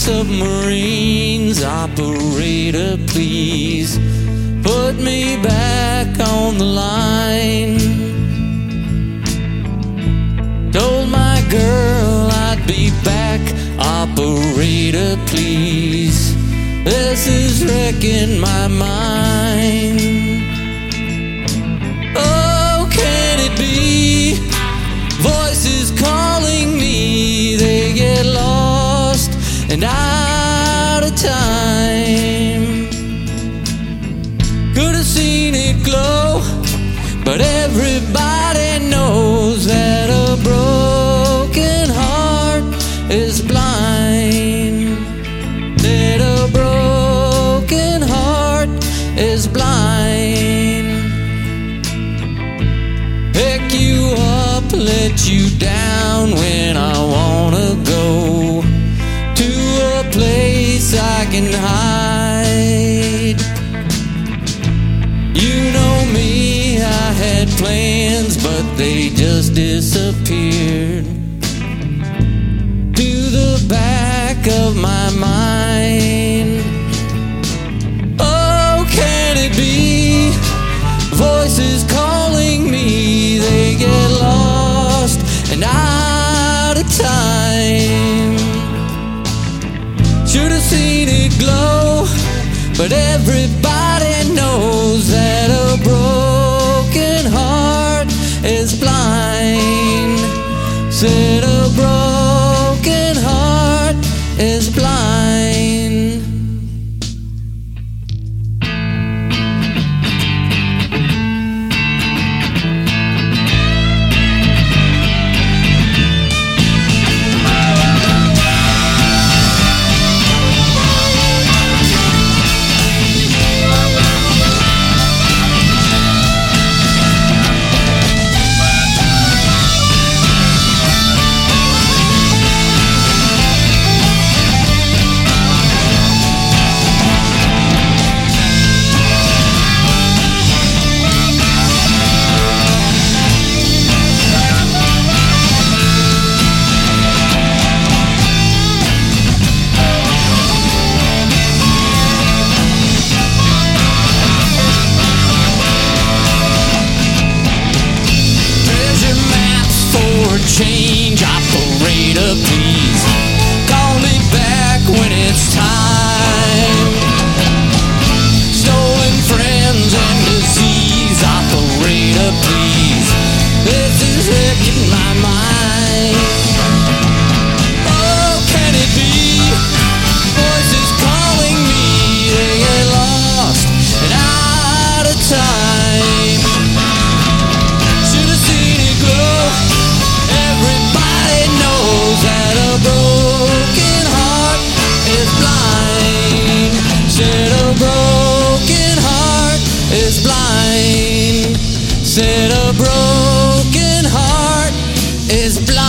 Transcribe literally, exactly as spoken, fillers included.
submarines. Operator, please put me back on the line. Told my girl I'd be back. Operator, please, this is wrecking my mind. Oh, can it be? Voices calling me, they get lost and out of time. Could have seen it glow, but everybody knows that a broken heart is blind. That a broken heart is blind. Pick you up, let you down when I wanna go to a place I can hide. You know me, I had plans, but they just disappeared to the back of my mind. Oh, can it be? Voices calling me, they get lost and out of time. Should have seen it glow, but everybody knows that a broken heart is blind. Said a broken heart is blind. Change, operator, please call me back when it's time. Stolen friends and disease, operator, please, this is wrecking my mind. Oh, can it be? Voices calling me, they get lost and out of time. Should have seen it glow. Everybody knows that a broken heart is blind. Said a broken heart is blind. Said a broken heart is blind.